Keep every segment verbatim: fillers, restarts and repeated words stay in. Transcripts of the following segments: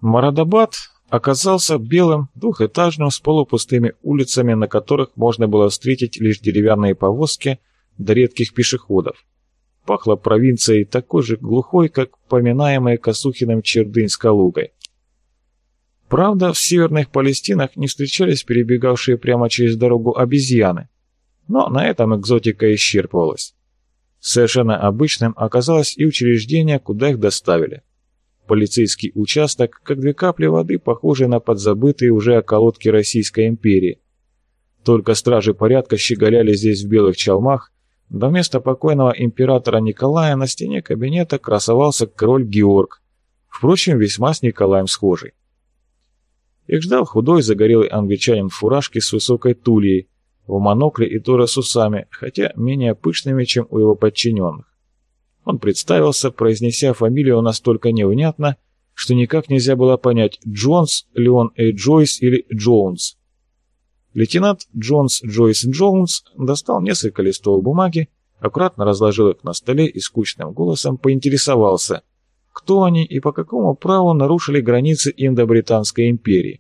Морадабад оказался белым, двухэтажным, с полупустыми улицами, на которых можно было встретить лишь деревянные повозки до редких пешеходов. Пахло провинцией такой же глухой, как поминаемая Косухиным Чердынь с Калугой. Правда, в северных Палестинах не встречались перебегавшие прямо через дорогу обезьяны, но на этом экзотика исчерпывалась. Совершенно обычным оказалось и учреждение, куда их доставили. Полицейский участок, как две капли воды, похожие на подзабытые уже околотки Российской империи. Только стражи порядка щеголяли здесь в белых чалмах, да вместо покойного императора Николая на стене кабинета красовался король Георг, впрочем, весьма с Николаем схожий. Их ждал худой загорелый англичанин в фуражке с высокой тульей, в монокле и тоже с усами, хотя менее пышными, чем у его подчиненных. Он представился, произнеся фамилию настолько невнятно, что никак нельзя было понять, Джонс, Леон Э. Джойс или Джонс. Лейтенант Джонс Джойс Джонс достал несколько листов бумаги, аккуратно разложил их на столе и скучным голосом поинтересовался, кто они и по какому праву нарушили границы Индо-Британской империи.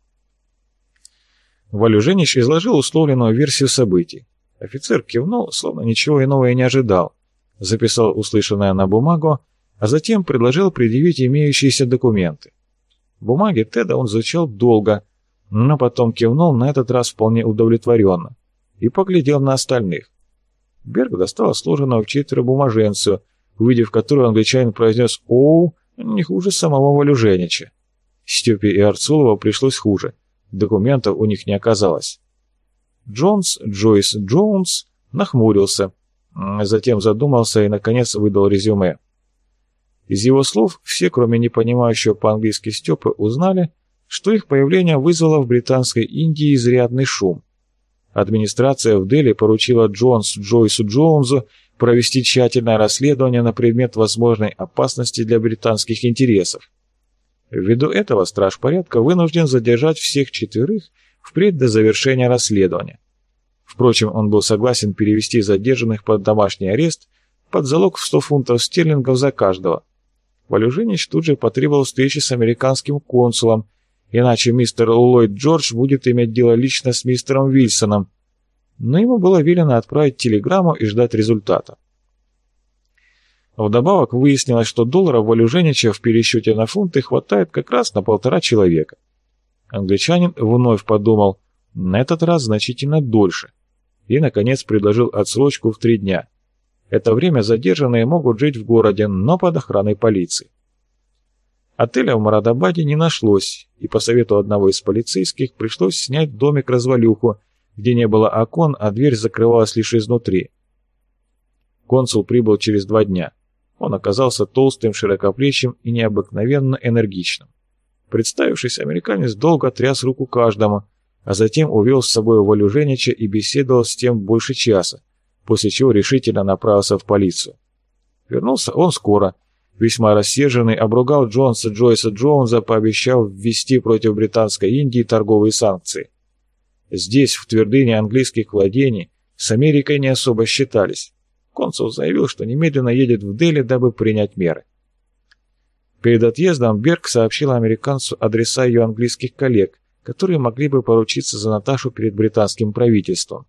Валюженич изложил условленную версию событий. Офицер кивнул, словно ничего иного и не ожидал, записал услышанное на бумагу, а затем предложил предъявить имеющиеся документы. Бумаги Теда он изучал долго, но потом кивнул на этот раз вполне удовлетворенно и поглядел на остальных. Берг достал сложенную в четверо бумаженцию, увидев которую англичанин произнес «Оу», не хуже самого Валюженича. Степе и Арцулову пришлось хуже. Документов у них не оказалось. Джонс, Джойс Джонс нахмурился, затем задумался и, наконец, выдал резюме. Из его слов все, кроме непонимающего по-английски Степы, узнали, что их появление вызвало в Британской Индии изрядный шум. Администрация в Дели поручила Джонс Джойсу Джонсу провести тщательное расследование на предмет возможной опасности для британских интересов. Ввиду этого страж порядка вынужден задержать всех четверых впредь до завершения расследования. Впрочем, он был согласен перевести задержанных под домашний арест под залог в сто фунтов стерлингов за каждого. Валюженич тут же потребовал встречи с американским консулом, иначе мистер Ллойд Джордж будет иметь дело лично с мистером Вильсоном, но ему было велено отправить телеграмму и ждать результата. Вдобавок выяснилось, что долларов Валюженича в пересчете на фунты хватает как раз на полтора человека. Англичанин вновь подумал, на этот раз значительно дольше, и, наконец, предложил отсрочку в три дня. Это время задержанные могут жить в городе, но под охраной полиции. Отеля в Морадабаде не нашлось, и по совету одного из полицейских пришлось снять домик-развалюху, где не было окон, а дверь закрывалась лишь изнутри. Консул прибыл через два дня. Он оказался толстым, широкоплечим и необыкновенно энергичным. Представившись, американец долго тряс руку каждому, а затем увел с собой Валюженича и беседовал с тем больше часа, после чего решительно направился в полицию. Вернулся он скоро, весьма рассерженный, обругал Джонса Джойса Джонса, пообещав ввести против Британской Индии торговые санкции. Здесь, в твердыне английских владений, с Америкой не особо считались. Консул заявил, что немедленно едет в Дели, дабы принять меры. Перед отъездом Берг сообщил американцу адреса ее английских коллег, которые могли бы поручиться за Наташу перед британским правительством.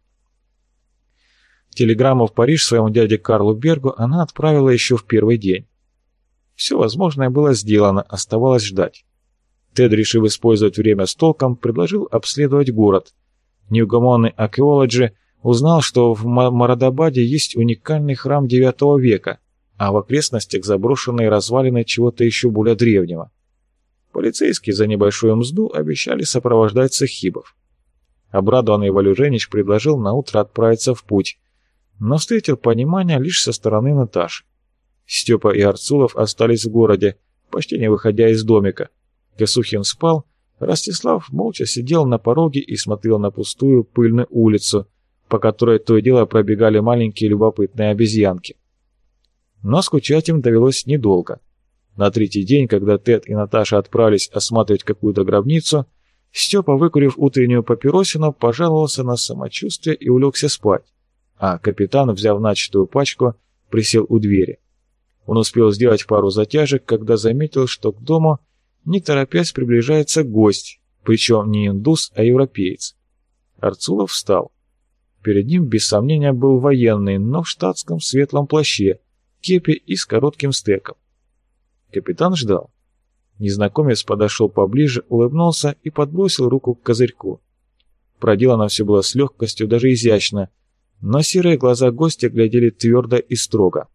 Телеграмму в Париж своему дяде Карлу Бергу она отправила еще в первый день. Все возможное было сделано, оставалось ждать. Тед, решив использовать время с толком, предложил обследовать город. Неугомонный археологи узнал, что в Морадабаде есть уникальный храм девятого века, а в окрестностях заброшенные развалины чего-то еще более древнего. Полицейские за небольшую мзду обещали сопровождать сахибов. Обрадованный Валюженич предложил наутро отправиться в путь, но встретил понимание лишь со стороны Наташи. Степа и Арцулов остались в городе, почти не выходя из домика. Косухин спал, Ростислав молча сидел на пороге и смотрел на пустую пыльную улицу, по которой то и дело пробегали маленькие любопытные обезьянки. Но скучать им довелось недолго. На третий день, когда Тед и Наташа отправились осматривать какую-то гробницу, Степа, выкурив утреннюю папиросину, пожаловался на самочувствие и улегся спать, а капитан, взяв начатую пачку, присел у двери. Он успел сделать пару затяжек, когда заметил, что к дому не торопясь приближается гость, причем не индус, а европеец. Арцулов встал. Перед ним, без сомнения, был военный, но в штатском светлом плаще, кепи и с коротким стеком. Капитан ждал. Незнакомец подошел поближе, улыбнулся и подбросил руку к козырьку. Проделано все было с легкостью, даже изящно, но серые глаза гостя глядели твердо и строго.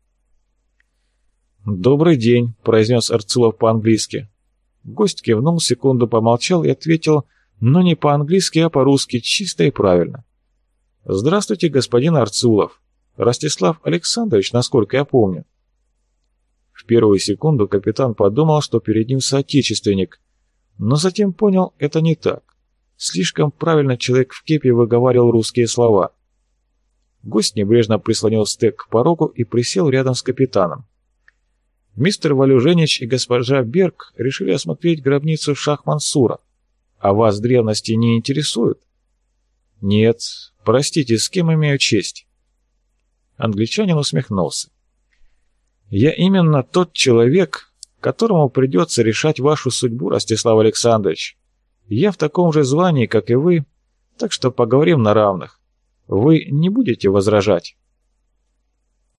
«Добрый день», — произнес Арцулов по-английски. Гость кивнул, секунду помолчал и ответил, но не по-английски, а по-русски, чисто и правильно. «Здравствуйте, господин Арцулов. Ростислав Александрович, насколько я помню». В первую секунду капитан подумал, что перед ним соотечественник, но затем понял, это не так. Слишком правильно человек в кепи выговаривал русские слова. Гость небрежно прислонил стек к порогу и присел рядом с капитаном. Мистер Валюженич и госпожа Берг решили осмотреть гробницу Шах-Мансура. А вас древности не интересуют? Нет. Простите, с кем имею честь? Англичанин усмехнулся. Я именно тот человек, которому придется решать вашу судьбу, Ростислав Александрович. Я в таком же звании, как и вы, так что поговорим на равных. Вы не будете возражать?